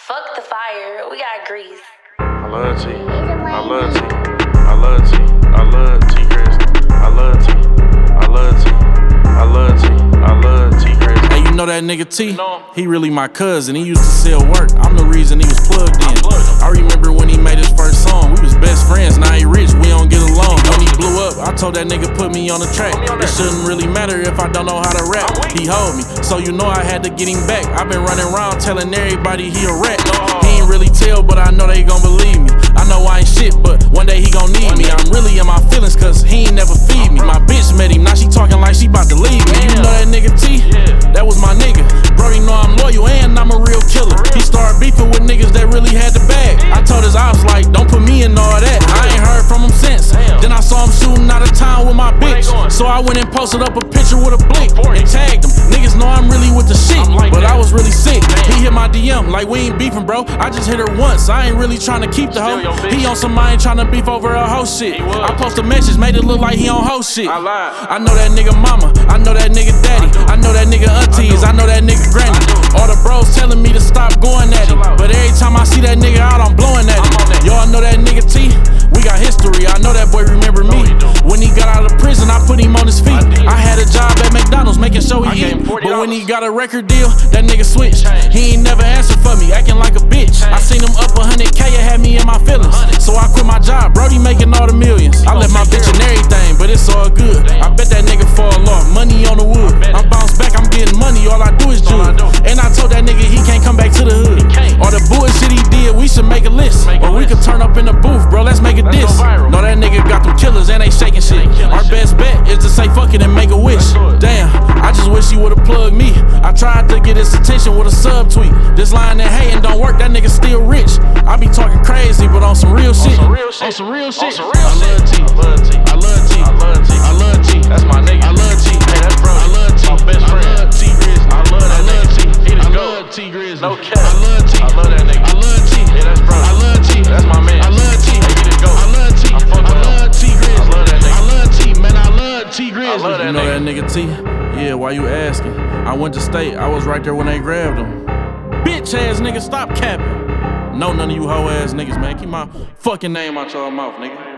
Fuck the fire, we got grease. I love T. I love T. I love T. I love T. Grizzly. I love T. I love T. I love T. I love T. Grizzly. Hey, you know that nigga T? He really my cousin. He used to sell work. I'm the reason he was plugged in. I remember when he made his first song. We was best friends. Now he rich. We don't get along. When he blew up, I told that nigga put me on the track. It shouldn't really matter if I don't know how to rap. He hold me, so you know I had to get him back. I've been running around telling everybody he a rat. He ain't really tell, but I know they gon' believe me. I know I ain't shit, but one day he gon' need me. I'm really in my feelings, cause he ain't never feed me. My bitch met him, now she talking like she bout to leave me. You know that nigga T? That was my nigga. Brody know I'm loyal and I'm a real killer. He started beefing with niggas that really had the bag. I told his ops like, don't put me in all that. I ain't heard from him since. Then I saw him shooting out of town with my bitch. So I went and posted up a picture with a blick and tagged him. Niggas know I'm really with the shit, but I was really sick. He hit my DM like we ain't beefing, bro. I just hit her once. I ain't really trying to keep the hoe. He on some I ain't trying to beef over a hoe shit. I post a message, made it look like he on hoe shit. I know that nigga mama, I know that nigga daddy, I know that nigga aunties, I know that nigga granny. All the bros telling me to stop going at him, but every time I see that nigga out, I'm blowing at him. Y'all know that nigga T? We got history, I know that boy remember me. When he got out of prison, I put him on his feet. I had a job at McDonald's making sure he eat. But when he got a record deal, that nigga switched. He ain't never answered for me, acting like a bitch. I seen him up 100K, it had me in my feelings. So I quit my job, Brody making all the millions. I left my bitch and everything, but it's all good. I bet that nigga fall off, money on the wood. I'm bounced back, I'm getting money, all I do is jewel. And I told that nigga he can't come back to the hood. All the bullshit he did, we should make a list. Or we could turn up in the booth, bro, let's make a diss. Know that nigga got them killers and they shaking shit. Our best bet is to say fuck it and make a wish. Damn, I just wish he would've plugged me. I tried to get his attention with a subtweet. This line that hating don't work, that nigga still rich. I be talking crazy, but on some real shit. On some real shit. I love T. I love T. I love T. I love T. I love T. That's my nigga. I love T. Hey, that's bro. I love T. My best friend. I love T. Grizzly. I love that nigga T. He the GOAT. I love T. Grizzly. No cap. I love T. I love that nigga. I love T. Yeah, that's bro. I love T. That's my man. I love T. Hey, he the GOAT. I love T. I love T. Grizzly. I love that nigga. I love T. Man, I love T. Grizzly. I love that nigga. You know that nigga T? Yeah, why you asking? I went to state. I was right there when they grabbed him. Bitch ass nigga, stop capping. No, none of you hoe ass niggas, man. Keep my fucking name out your mouth, nigga.